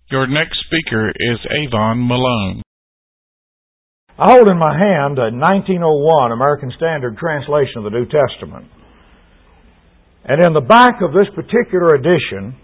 Your next speaker is Avon Malone. I hold in my hand a 1901 American Standard Translation of the New Testament. And in the back of this particular edition,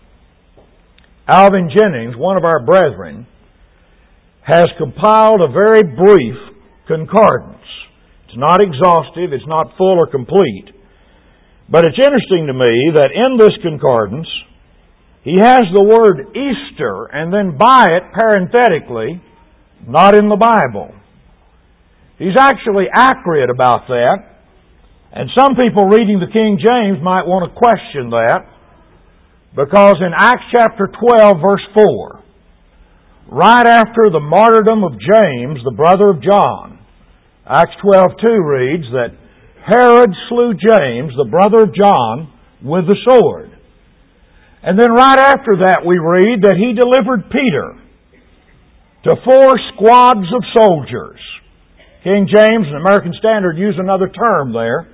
Alvin Jennings, one of our brethren, has compiled a very brief concordance. It's not exhaustive, it's not full or complete. But it's interesting to me that in this concordance, he has the word Easter, and then by it, parenthetically, not in the Bible. He's actually accurate about that, and some people reading the King James might want to question that, because in Acts chapter 12, verse 4, right after the martyrdom of James, the brother of John, Acts 12:2 reads that Herod slew James, the brother of John, with the sword. And then right after that we read that he delivered Peter to 4 squads of soldiers. King James and American Standard use another term there,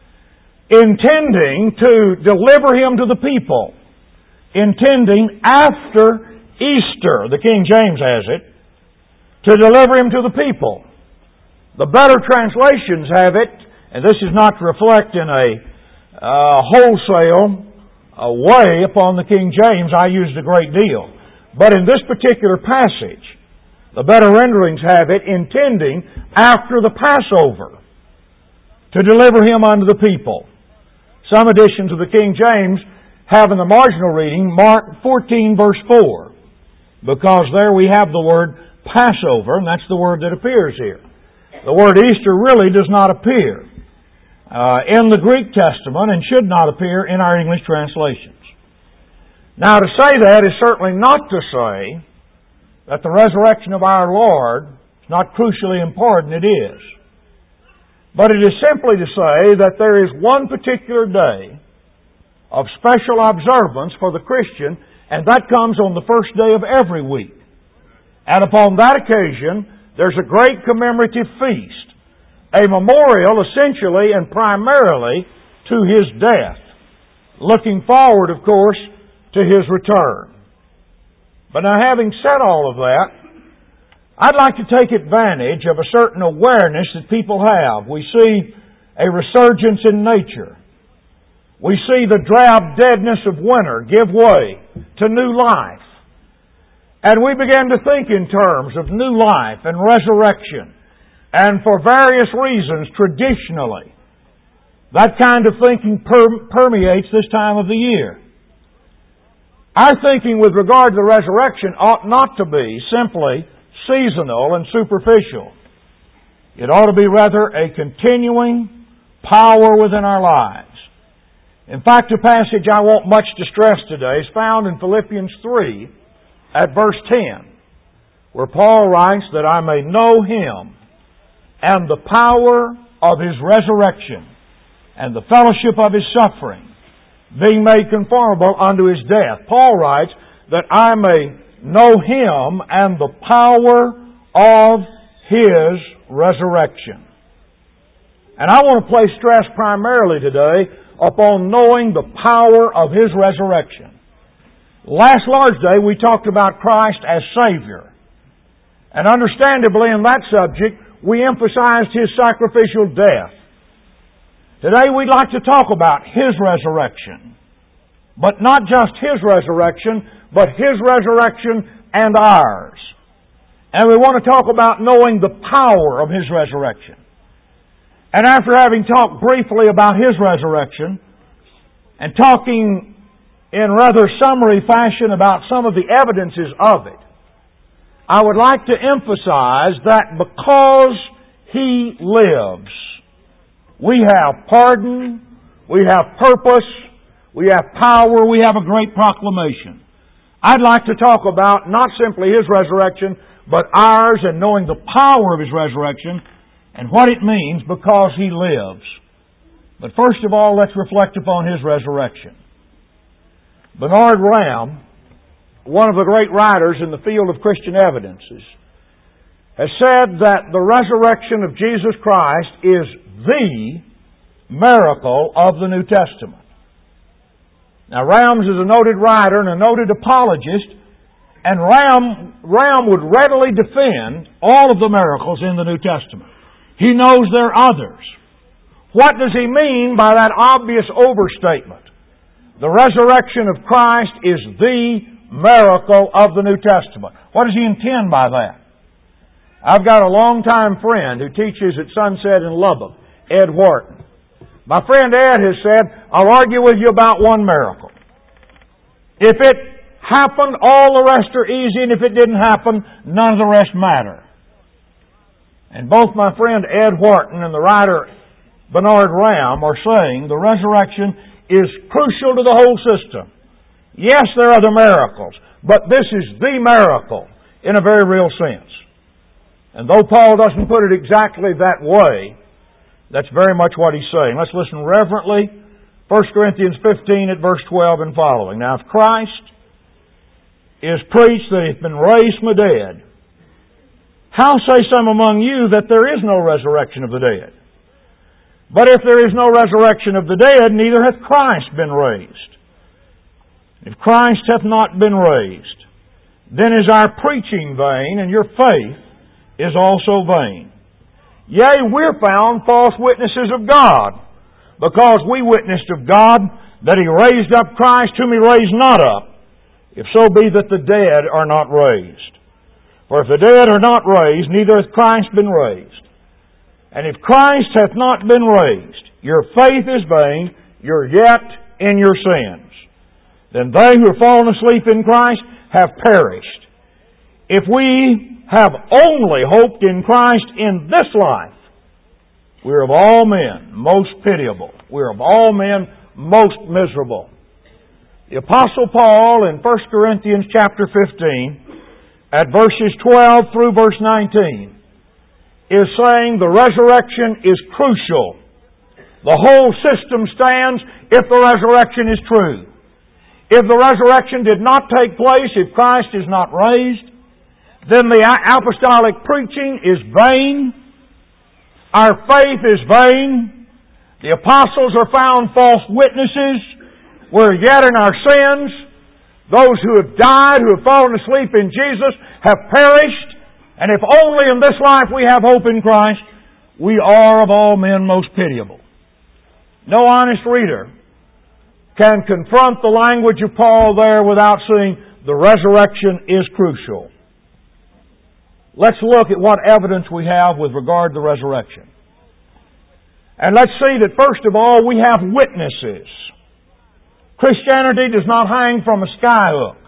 intending to deliver him to the people, intending after Easter, the King James has it, to deliver him to the people. The better translations have it, and this is not to reflect in a wholesale way upon the King James, I used a great deal. But in this particular passage, the better renderings have it intending after the Passover to deliver him unto the people. Some editions of the King James have in the marginal reading Mark 14 verse 4, because there we have the word Passover, and that's the word that appears here. The word Easter really does not appear in the Greek Testament and should not appear in our English translations. Now, to say that is certainly not to say that the resurrection of our Lord is not crucially important. It is. But it is simply to say that there is one particular day of special observance for the Christian, and that comes on the first day of every week. And upon that occasion, there's a great commemorative feast, a memorial essentially and primarily to His death, looking forward, of course, to His return. But now, having said all of that, I'd like to take advantage of a certain awareness that people have. We see a resurgence in nature. We see the drab deadness of winter give way to new life. And we begin to think in terms of new life and resurrection. And for various reasons, traditionally, that kind of thinking permeates this time of the year. Our thinking with regard to the resurrection ought not to be simply seasonal and superficial. It ought to be rather a continuing power within our lives. In fact, a passage I won't much to stress today is found in Philippians 3 at verse 10, where Paul writes that I may know Him and the power of His resurrection and the fellowship of His suffering, being made conformable unto His death. Paul writes that I may know Him and the power of His resurrection. And I want to place stress primarily today upon knowing the power of His resurrection. Last Lord's Day we talked about Christ as Savior. And understandably in that subject we emphasized His sacrificial death. Today we'd like to talk about His resurrection. But not just His resurrection, but His resurrection and ours. And we want to talk about knowing the power of His resurrection. And after having talked briefly about His resurrection, and talking in rather summary fashion about some of the evidences of it, I would like to emphasize that because He lives, we have pardon, we have purpose, we have power, we have a great proclamation. I'd like to talk about not simply His resurrection, but ours, and knowing the power of His resurrection and what it means because He lives. But first of all, let's reflect upon His resurrection. Bernard Ram, one of the great writers in the field of Christian evidences, has said that the resurrection of Jesus Christ is the miracle of the New Testament. Now, Rams is a noted writer and a noted apologist, And Ram would readily defend all of the miracles in the New Testament. He knows there are others. What does he mean by that obvious overstatement? The resurrection of Christ is the miracle of the New Testament. What does he intend by that? I've got a longtime friend who teaches at Sunset in Lubbock, Ed Wharton. My friend Ed has said, I'll argue with you about one miracle. If it happened, all the rest are easy, and if it didn't happen, none of the rest matter. And both my friend Ed Wharton and the writer Bernard Ram are saying the resurrection is crucial to the whole system. Yes, there are other miracles, but this is the miracle in a very real sense. And though Paul doesn't put it exactly that way, that's very much what he's saying. Let's listen reverently. 1 Corinthians 15 at verse 12 and following. Now, if Christ is preached that He has been raised from the dead, how say some among you that there is no resurrection of the dead? But if there is no resurrection of the dead, neither hath Christ been raised. If Christ hath not been raised, then is our preaching vain, and your faith is also vain. Yea, we're found false witnesses of God, because we witnessed of God that He raised up Christ, whom He raised not up, if so be that the dead are not raised. For if the dead are not raised, neither hath Christ been raised. And if Christ hath not been raised, your faith is vain, you're yet in your sins. Then they who have fallen asleep in Christ have perished. If we have only hoped in Christ in this life, we're of all men most pitiable. We're of all men most miserable. The Apostle Paul in 1 Corinthians chapter 15, at verses 12 through verse 19, is saying the resurrection is crucial. The whole system stands if the resurrection is true. If the resurrection did not take place, if Christ is not raised, then the apostolic preaching is vain. Our faith is vain. The apostles are found false witnesses. We're yet in our sins. Those who have died, who have fallen asleep in Jesus, have perished. And if only in this life we have hope in Christ, we are of all men most pitiable. No honest reader can confront the language of Paul there without seeing the resurrection is crucial. Let's look at what evidence we have with regard to the resurrection. And let's see that first of all we have witnesses. Christianity does not hang from a skyhook.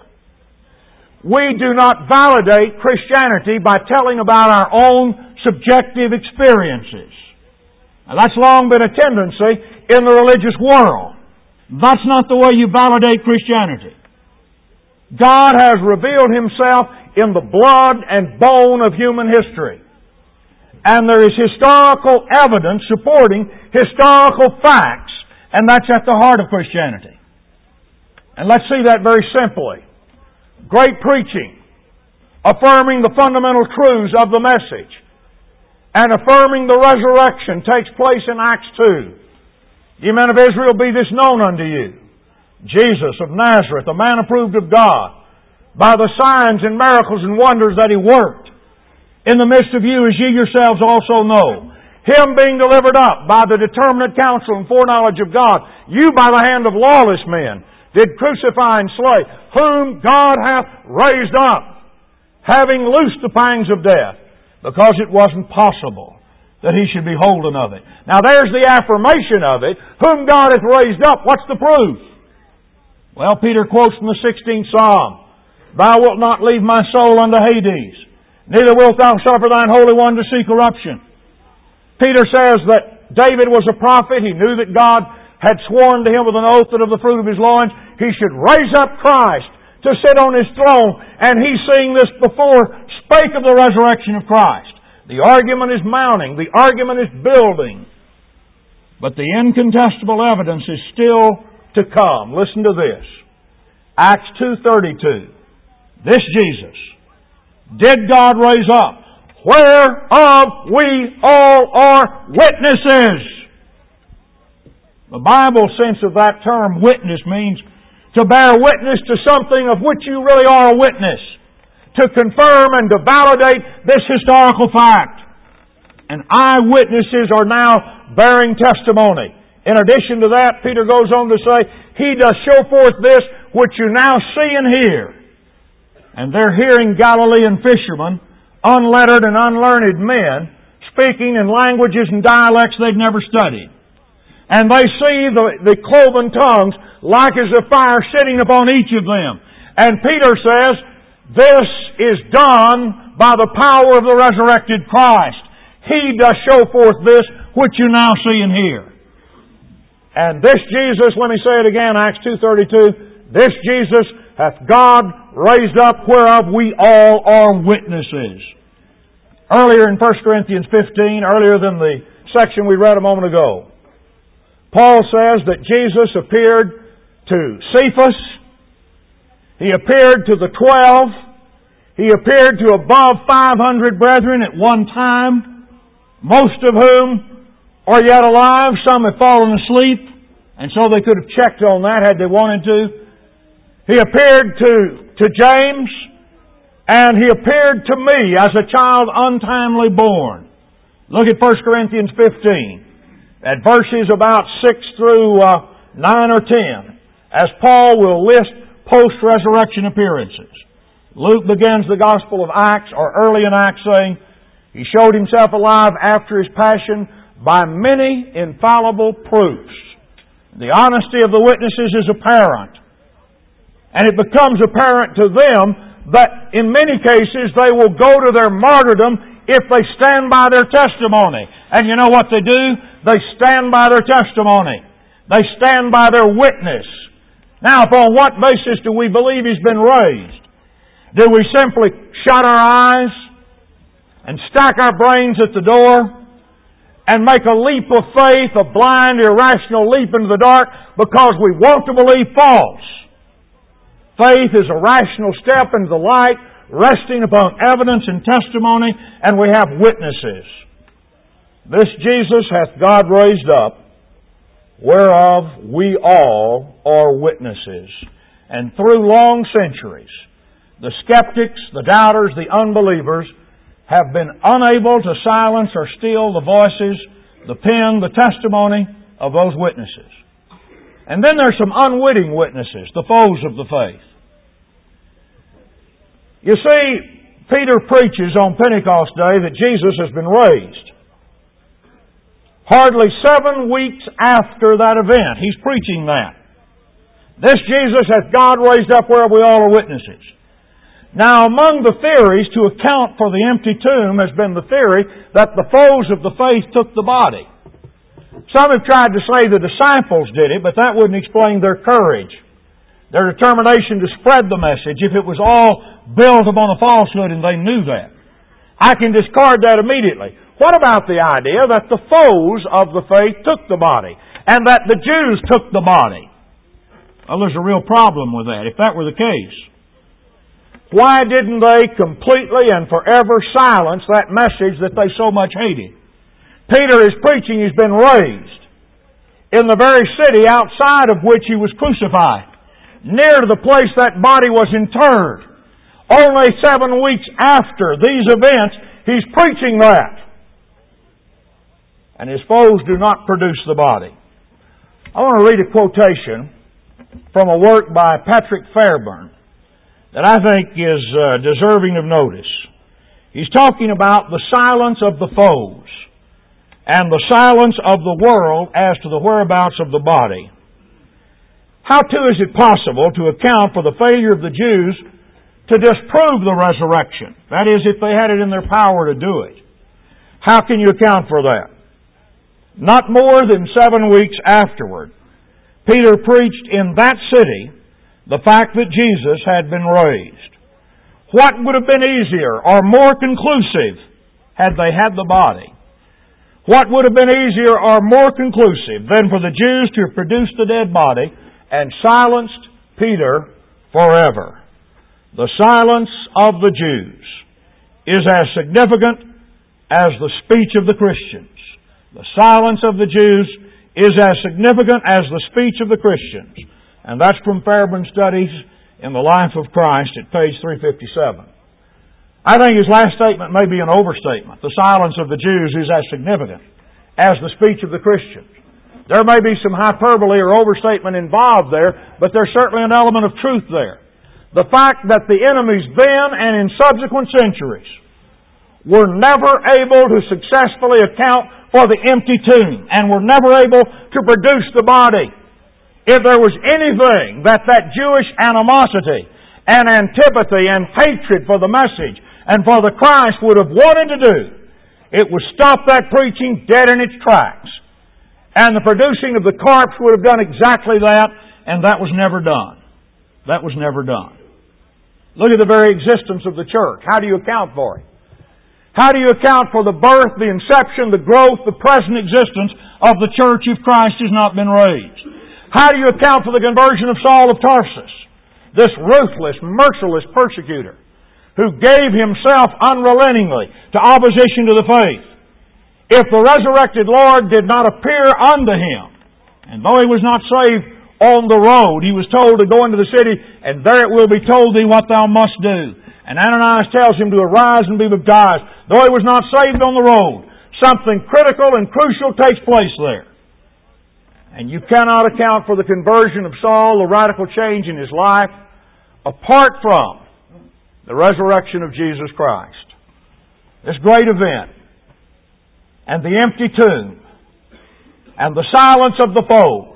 We do not validate Christianity by telling about our own subjective experiences. Now, that's long been a tendency in the religious world. That's not the way you validate Christianity. God has revealed Himself in the blood and bone of human history. And there is historical evidence supporting historical facts, and that's at the heart of Christianity. And let's see that very simply. Great preaching, affirming the fundamental truths of the message, and affirming the resurrection takes place in Acts 2. Ye men of Israel, be this known unto you. Jesus of Nazareth, a man approved of God, by the signs and miracles and wonders that He worked in the midst of you, as ye yourselves also know. Him being delivered up by the determinate counsel and foreknowledge of God, you by the hand of lawless men did crucify and slay, whom God hath raised up, having loosed the pangs of death, because it wasn't possible that He should be holden of it. Now there's the affirmation of it. Whom God hath raised up. What's the proof? Well, Peter quotes from the 16th Psalm, Thou wilt not leave my soul unto Hades, neither wilt thou suffer thine Holy One to see corruption. Peter says that David was a prophet. He knew that God had sworn to him with an oath that of the fruit of his loins He should raise up Christ to sit on His throne. And he, seeing this before, spake of the resurrection of Christ. The argument is mounting. The argument is building. But the incontestable evidence is still to come. Listen to this. Acts 2:32. This Jesus did God raise up, whereof we all are witnesses. The Bible sense of that term, witness, means to bear witness to something of which you really are a witness. to confirm and to validate this historical fact. And eyewitnesses are now bearing testimony. In addition to that, Peter goes on to say, He does show forth this which you now see and hear. And they're hearing Galilean fishermen, unlettered and unlearned men, speaking in languages and dialects they'd never studied. And they see the cloven tongues like as a fire sitting upon each of them. And Peter says, this is done by the power of the resurrected Christ. He does show forth this which you now see and hear. And this Jesus, let me say it again, Acts 2:32, this Jesus hath God raised up, whereof we all are witnesses. Earlier in 1 Corinthians 15, earlier than the section we read a moment ago, Paul says that Jesus appeared to Cephas, He appeared to the 12, He appeared to above 500 brethren at one time, most of whom are yet alive. Some have fallen asleep, and so they could have checked on that had they wanted to. He appeared to James, and He appeared to me as a child untimely born. Look at 1 Corinthians 15, at verses about 6 through 9 or 10, as Paul will list post-resurrection appearances. Luke begins the Gospel of Acts, or early in Acts, saying, He showed Himself alive after His passion by many infallible proofs. The honesty of the witnesses is apparent. And it becomes apparent to them that in many cases they will go to their martyrdom if they stand by their testimony. And you know what they do? They stand by their testimony. They stand by their witness. Now, upon what basis do we believe He's been raised? Do we simply shut our eyes and stack our brains at the door and make a leap of faith, a blind, irrational leap into the dark because we want to believe false? Faith is a rational step into the light, resting upon evidence and testimony, and we have witnesses. This Jesus hath God raised up, whereof we all are witnesses. And through long centuries, the skeptics, the doubters, the unbelievers have been unable to silence or still the voices, the pen, the testimony of those witnesses. And then there's some unwitting witnesses, the foes of the faith. You see, Peter preaches on Pentecost Day that Jesus has been raised. Hardly 7 weeks after that event, he's preaching that. This Jesus hath God raised up whereof we all are witnesses. Now, among the theories to account for the empty tomb has been the theory that the foes of the faith took the body. Some have tried to say the disciples did it, but that wouldn't explain their courage, their determination to spread the message if it was all built upon a falsehood and they knew that. I can discard that immediately. What about the idea that the foes of the faith took the body and that the Jews took the body? Well, there's a real problem with that, if that were the case. Why didn't they completely and forever silence that message that they so much hated? Peter is preaching He's been raised in the very city outside of which He was crucified, near to the place that body was interred. Only 7 weeks after these events, He's preaching that. And His foes do not produce the body. I want to read a quotation from a work by Patrick Fairbairn that I think is deserving of notice. He's talking about the silence of the foes and the silence of the world as to the whereabouts of the body. How, too, is it possible to account for the failure of the Jews to disprove the resurrection? That is, if they had it in their power to do it. How can you account for that? Not more than 7 weeks afterward, Peter preached in that city the fact that Jesus had been raised. What would have been easier or more conclusive had they had the body? What would have been easier or more conclusive than for the Jews to have produced the dead body and silenced Peter forever? The silence of the Jews is as significant as the speech of the Christians. The silence of the Jews is as significant as the speech of the Christians. And that's from Fairbairn Studies in the Life of Christ at page 357. I think his last statement may be an overstatement. The silence of the Jews is as significant as the speech of the Christians. There may be some hyperbole or overstatement involved there, but there's certainly an element of truth there. The fact that the enemies then and in subsequent centuries were never able to successfully account for the empty tomb and were never able to produce the body. If there was anything that Jewish animosity and antipathy and hatred for the message and for the Christ would have wanted to do, it was stop that preaching dead in its tracks. And the producing of the corpse would have done exactly that, and that was never done. That was never done. Look at the very existence of the church. How do you account for it? How do you account for the birth, the inception, the growth, the present existence of the church if Christ has not been raised? How do you account for the conversion of Saul of Tarsus, this ruthless, merciless persecutor who gave himself unrelentingly to opposition to the faith? If the resurrected Lord did not appear unto him, and though he was not saved on the road, he was told to go into the city, and there it will be told thee what thou must do. And Ananias tells him to arise and be baptized. Though he was not saved on the road, something critical and crucial takes place there. And you cannot account for the conversion of Saul, the radical change in his life, apart from the resurrection of Jesus Christ. This great event, and the empty tomb, and the silence of the foes,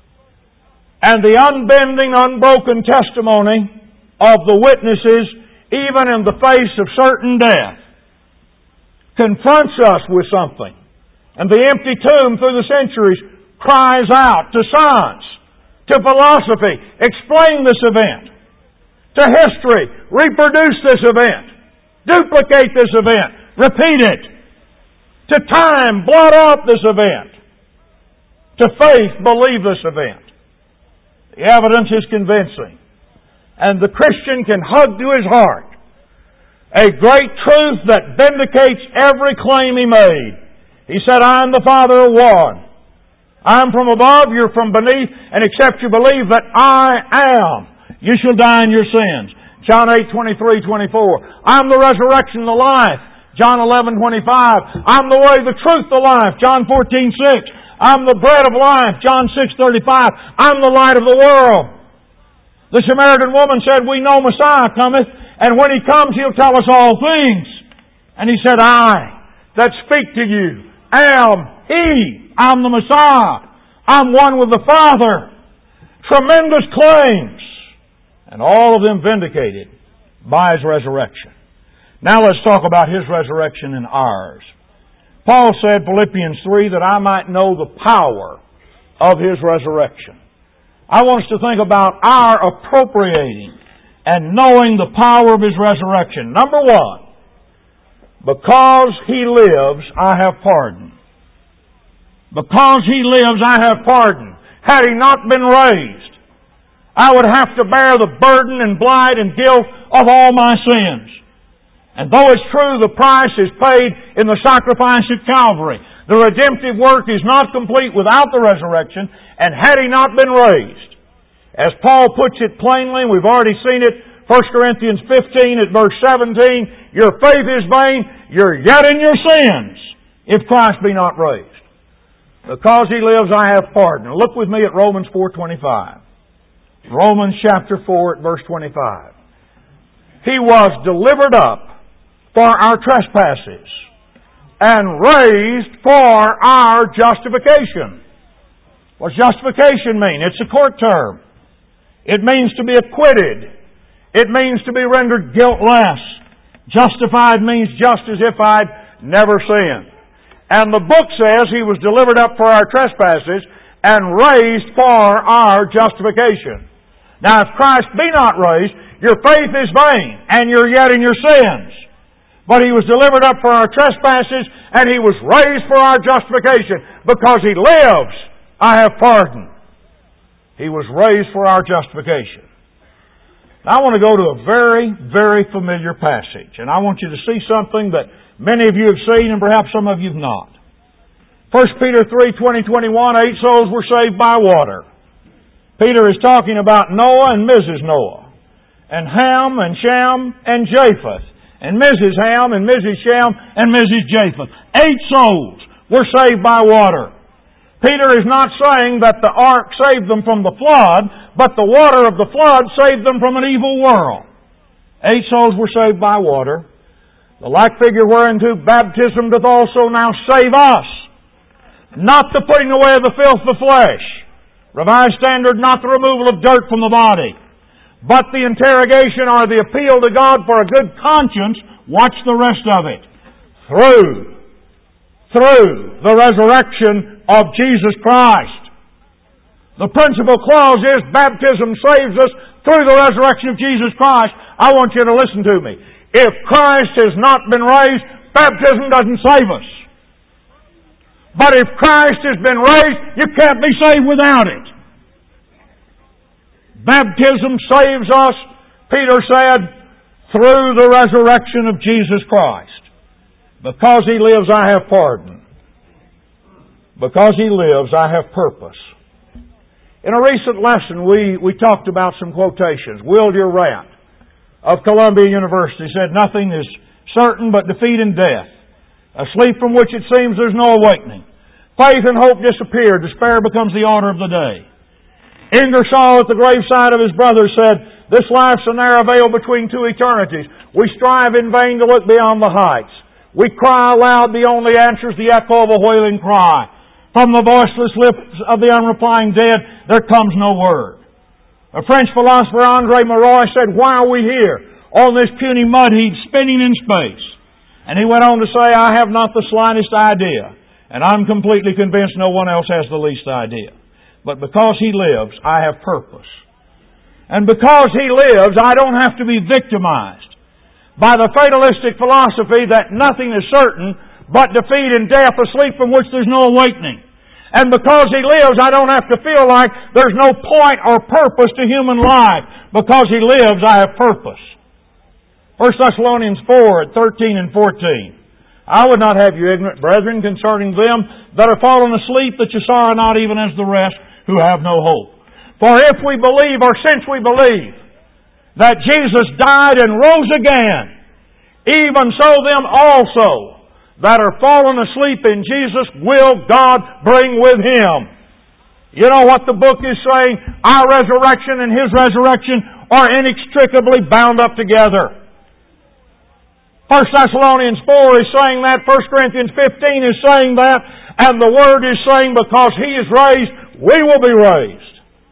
and the unbending, unbroken testimony of the witnesses, even in the face of certain death, confronts us with something. And the empty tomb through the centuries cries out to science, to philosophy, explain this event, to history, reproduce this event, duplicate this event, repeat it, to time, blot out this event, to faith, believe this event. The evidence is convincing. And the Christian can hug to his heart a great truth that vindicates every claim he made. He said, I am the Father of one. I am from above, you're from beneath, and except you believe that I am, you shall die in your sins. John 8:23-24. I'm the resurrection and the life. John 11:25. I'm the way, the truth, the life. John 14:6. I'm the bread of life. John 6:35. I'm the light of the world. The Samaritan woman said, we know Messiah cometh, and when He comes, He'll tell us all things. And He said, I that speak to you am He. I'm the Messiah. I'm one with the Father. Tremendous claims. And all of them vindicated by His resurrection. Now let's talk about His resurrection and ours. Paul said, Philippians 3, that I might know the power of His resurrection. I want us to think about our appropriating and knowing the power of His resurrection. Number one, because He lives, I have pardon. Because He lives, I have pardon. Had He not been raised, I would have to bear the burden and blight and guilt of all my sins. And though it's true the price is paid in the sacrifice at Calvary, the redemptive work is not complete without the resurrection, and had He not been raised. As Paul puts it plainly, we've already seen it, 1 Corinthians 15 at verse 17, your faith is vain, you're yet in your sins, if Christ be not raised. Because He lives, I have pardon. Look with me at Romans 4:25. Romans chapter 4 at verse 25. He was delivered up for our trespasses and raised for our justification. What does justification mean? It's a court term. It means to be acquitted. It means to be rendered guiltless. Justified means just as if I'd never sinned. And the book says He was delivered up for our trespasses and raised for our justification. Now if Christ be not raised, your faith is vain and you're yet in your sins. But He was delivered up for our trespasses and He was raised for our justification. Because He lives, I have pardon. He was raised for our justification. Now I want to go to a very, very familiar passage. And I want you to see something that many of you have seen and perhaps some of you have not. 1 Peter 3:20-21, 8 souls were saved by water. Peter is talking about Noah and Mrs. Noah, and Ham and Shem and Japheth, and Mrs. Ham, and Mrs. Shem, and Mrs. Japheth. 8 souls were saved by water. Peter is not saying that the ark saved them from the flood, but the water of the flood saved them from an evil world. 8 souls were saved by water. The like figure whereunto baptism doth also now save us, not the putting away of the filth of the flesh. Revised Standard, not the removal of dirt from the body, but the interrogation or the appeal to God for a good conscience. Watch the rest of it. Through the resurrection of Jesus Christ. The principal clause is baptism saves us through the resurrection of Jesus Christ. I want you to listen to me. If Christ has not been raised, baptism doesn't save us. But if Christ has been raised, you can't be saved without it. Baptism saves us, Peter said, through the resurrection of Jesus Christ. Because He lives, I have pardon. Because He lives, I have purpose. In a recent lesson, we talked about some quotations. Will Durant of Columbia University said, "Nothing is certain but defeat and death. A sleep from which it seems there's no awakening. Faith and hope disappear. Despair becomes the order of the day." Ingersoll at the graveside of his brother said, "This life's a narrow veil between two eternities. We strive in vain to look beyond the heights. We cry aloud, the only answer's the echo of a wailing cry. From the voiceless lips of the unreplying dead, there comes no word." A French philosopher, André Malraux, said, "Why are we here on this puny mud heap spinning in space?" And he went on to say, "I have not the slightest idea, and I'm completely convinced no one else has the least idea. But because He lives, I have purpose. And because He lives, I don't have to be victimized by the fatalistic philosophy that nothing is certain but defeat and death, a sleep from which there's no awakening. And because He lives, I don't have to feel like there's no point or purpose to human life. Because He lives, I have purpose." 1 Thessalonians 4:13 and 14. "I would not have you ignorant, brethren, concerning them that are fallen asleep, that you sorrow not even as the rest who have no hope. For if we believe, or since we believe, that Jesus died and rose again, even so them also that are fallen asleep in Jesus will God bring with Him." You know what the book is saying? Our resurrection and His resurrection are inextricably bound up together. 1 Thessalonians 4 is saying that. 1 Corinthians 15 is saying that. And the Word is saying, because He is raised, we will be raised.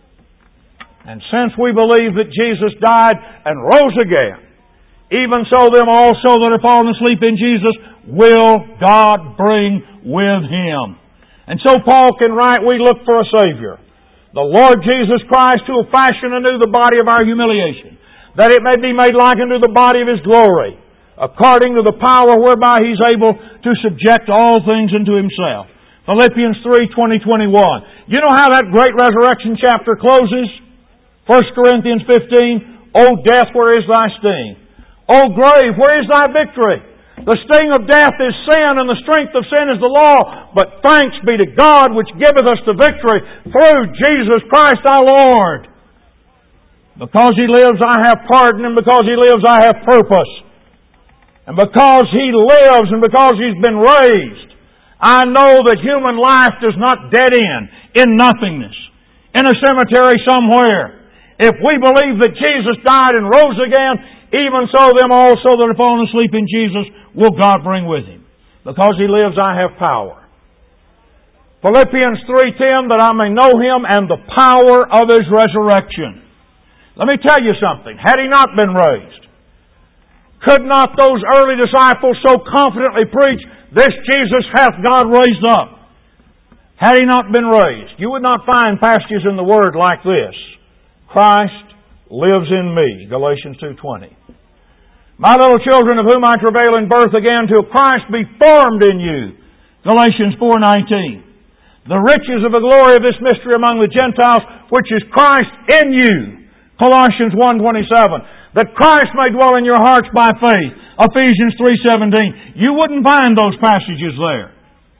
And since we believe that Jesus died and rose again, even so them also that are fallen asleep in Jesus will God bring with Him. And so Paul can write, we look for a Savior, the Lord Jesus Christ, who will fashion anew the body of our humiliation, that it may be made like unto the body of His glory, according to the power whereby He's able to subject all things unto Himself. Philippians 3:20-21. You know how that great resurrection chapter closes? 1 Corinthians 15. "O death, where is thy sting? O grave, where is thy victory? The sting of death is sin, and the strength of sin is the law. But thanks be to God, which giveth us the victory through Jesus Christ our Lord." Because He lives, I have pardon, and because He lives, I have purpose. And because He lives, and because He's been raised, I know that human life does not dead end in nothingness, in a cemetery somewhere. If we believe that Jesus died and rose again, even so them also that are fallen asleep in Jesus will God bring with Him. Because He lives, I have power. Philippians 3:10, that I may know Him and the power of His resurrection. Let me tell you something. Had He not been raised, could not those early disciples so confidently preach, "This Jesus hath God raised up"? Had He not been raised, you would not find passages in the Word like this. Christ lives in me, Galatians 2:20. "My little children, of whom I travail in birth again, till Christ be formed in you," Galatians 4:19. "The riches of the glory of this mystery among the Gentiles, which is Christ in you," Colossians 1:27. "That Christ may dwell in your hearts by faith," Ephesians 3:17. You wouldn't find those passages there.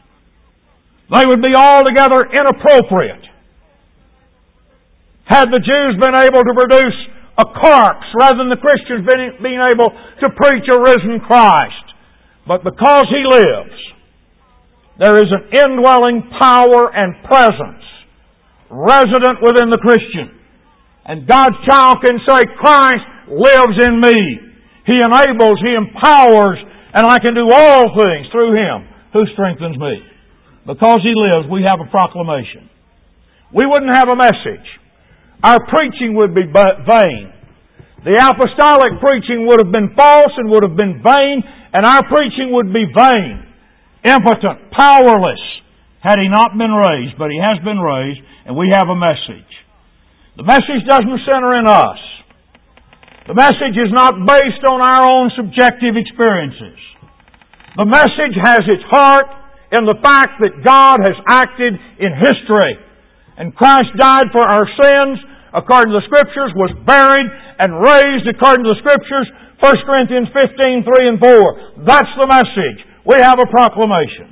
They would be altogether inappropriate. Had the Jews been able to produce a corpse rather than the Christians being able to preach a risen Christ. But because He lives, there is an indwelling power and presence resident within the Christian. And God's child can say, Christ lives in me. He enables, He empowers, and I can do all things through Him who strengthens me. Because He lives, we have a proclamation. We wouldn't have a message. Our preaching would be vain. The apostolic preaching would have been false and would have been vain, and our preaching would be vain, impotent, powerless, had He not been raised. But He has been raised, and we have a message. The message doesn't center in us. The message is not based on our own subjective experiences. The message has its heart in the fact that God has acted in history. And Christ died for our sins, according to the Scriptures, was buried and raised according to the Scriptures, 1 Corinthians 15, 3 and 4. That's the message. We have a proclamation.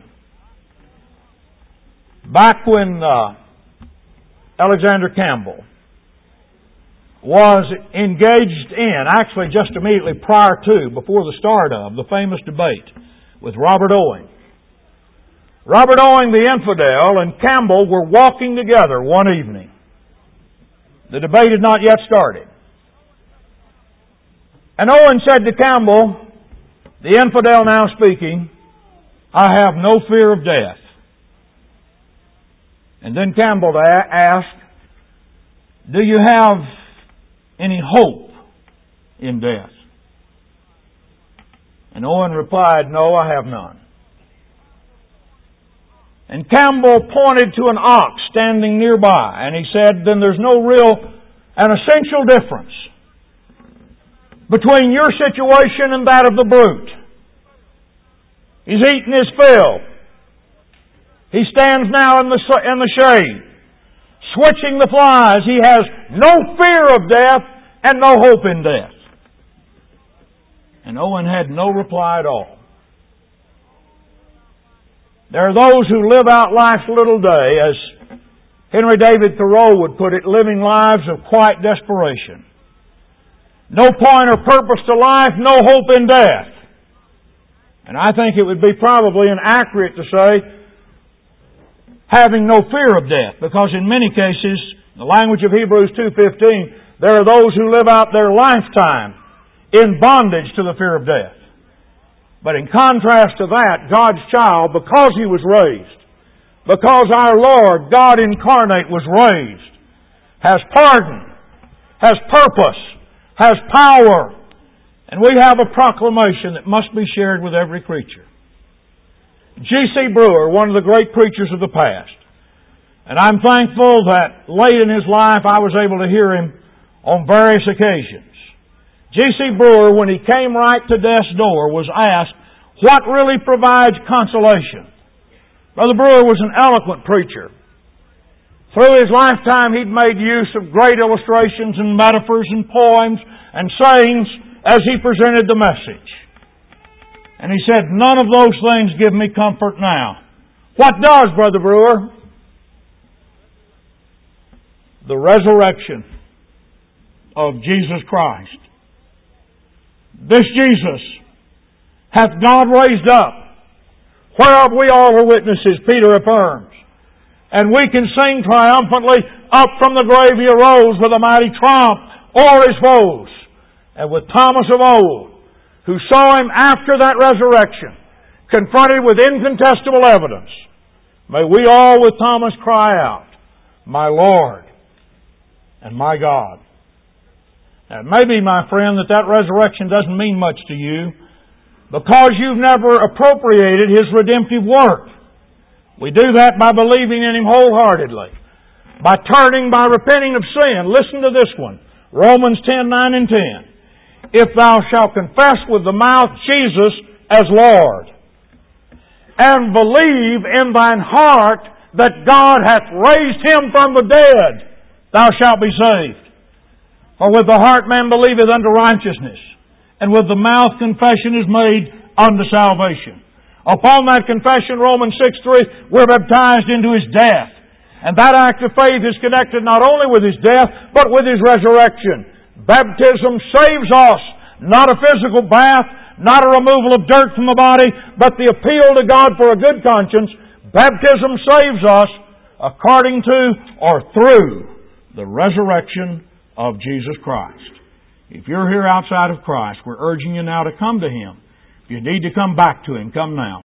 Back when Alexander Campbell was engaged in, actually just immediately prior to, before the start of, the famous debate with Robert Owen. Robert Owen, the infidel, and Campbell were walking together one evening. The debate had not yet started. And Owen said to Campbell, the infidel now speaking, I have no fear of death. And then Campbell asked, do you have any hope in death? And Owen replied, no, I have none. And Campbell pointed to an ox standing nearby, and he said, then there's no real and essential difference between your situation and that of the brute. He's eaten his fill. He stands now in the shade, switching the flies. He has no fear of death and no hope in death. And Owen had no reply at all. There are those who live out life's little day, as Henry David Thoreau would put it, living lives of quiet desperation. No point or purpose to life, no hope in death. And I think it would be probably inaccurate to say having no fear of death, because in many cases, in the language of Hebrews 2:15, there are those who live out their lifetime in bondage to the fear of death. But in contrast to that, God's child, because He was raised, because our Lord, God incarnate, was raised, has pardon, has purpose, has power, and we have a proclamation that must be shared with every creature. G.C. Brewer, one of the great preachers of the past, and I'm thankful that late in his life I was able to hear him on various occasions. G.C. Brewer, when he came right to death's door, was asked, what really provides consolation? Brother Brewer was an eloquent preacher. Through his lifetime, he'd made use of great illustrations and metaphors and poems and sayings as he presented the message. And he said, none of those things give me comfort now. What does, Brother Brewer? The resurrection of Jesus Christ. This Jesus hath God raised up, whereof we all are witnesses, Peter affirms. And we can sing triumphantly, up from the grave He arose with a mighty triumph o'er His foes. And with Thomas of old, who saw Him after that resurrection, confronted with incontestable evidence, may we all with Thomas cry out, my Lord and my God. Now, it may be, my friend, that resurrection doesn't mean much to you because you've never appropriated His redemptive work. We do that by believing in Him wholeheartedly, by turning, by repenting of sin. Listen to this one, Romans 10:9 and 10. If thou shalt confess with the mouth Jesus as Lord, and believe in thine heart that God hath raised Him from the dead, thou shalt be saved. For with the heart man believeth unto righteousness, and with the mouth confession is made unto salvation. Upon that confession, Romans 6:3, we're baptized into His death. And that act of faith is connected not only with His death, but with His resurrection. Baptism saves us. Not a physical bath, not a removal of dirt from the body, but the appeal to God for a good conscience. Baptism saves us according to or through the resurrection of Jesus Christ. If you're here outside of Christ, we're urging you now to come to Him. If you need to come back to Him, come now.